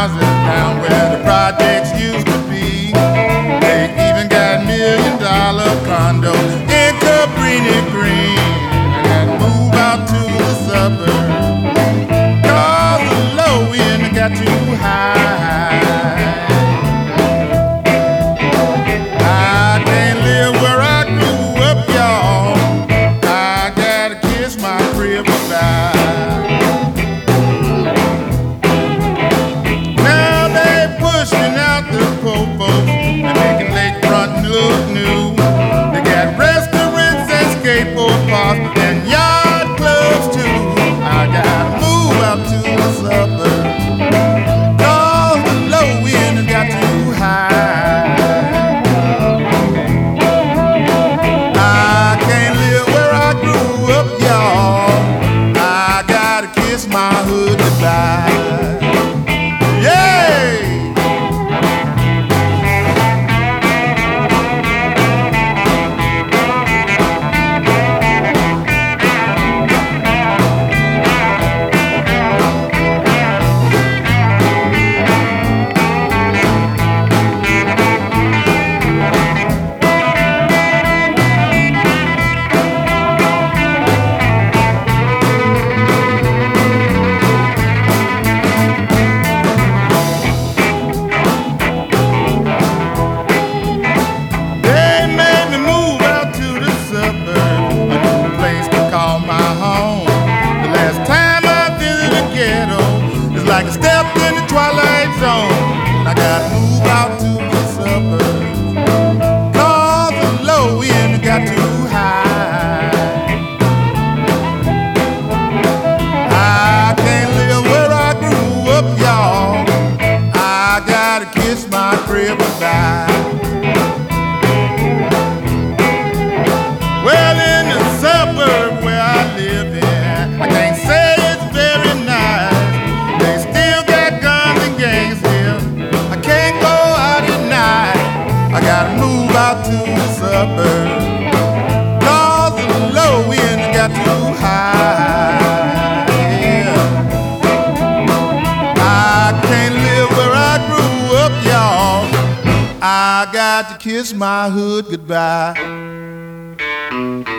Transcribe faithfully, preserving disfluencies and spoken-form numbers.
houses down where the projects used to be. They even got million dollar condos in Cabrini Green. I gotta move out to the suburbs, 'cause the low end got too high. I can't live where I grew up, y'all. I gotta kiss my crib goodbye. Now they pushing out the poor folks and making lakefront look new. They got restaurants and skateboard parks and yard clubs too. I gotta move out to the suburbs, 'cause the low end got too high. I can't live where I grew up, y'all. I gotta kiss my hood goodbye. Like a step in the twilight zone. I gotta move out to the suburbs, 'cause the low end got too high. I can't live where I grew up, y'all. I gotta kiss my crib goodbye. Well, in the suburb where I live in, I can't say it's very nice. I gotta move out to the suburbs, 'cause the low end got too high. Yeah. I can't live where I grew up, y'all. I got to kiss my hood goodbye.